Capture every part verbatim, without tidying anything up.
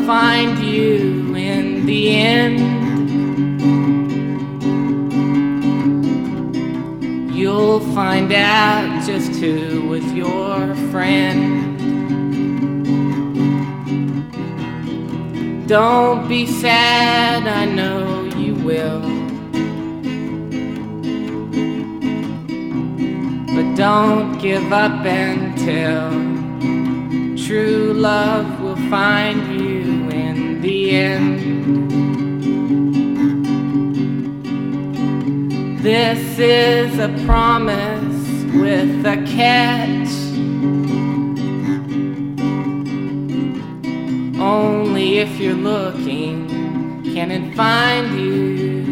find you in the end. You'll find out just who was your friend. Don't be sad, I know you will. But don't give up until true love will find you in the end. This is a promise with a catch. Only if you're looking can it find you.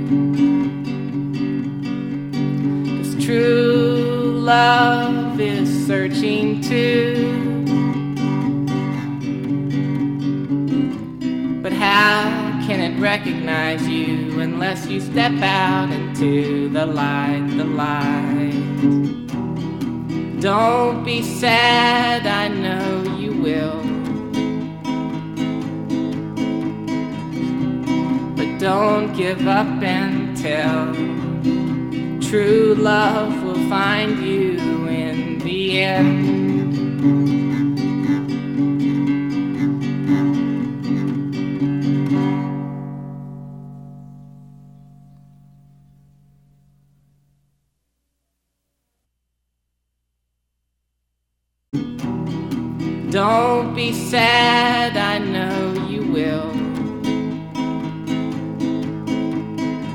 'Cause true love is searching too. But how can it recognize you unless you step out into the light, the light? Don't be sad, I know you will. But don't give up until true love will find you in the end. Don't be sad, I know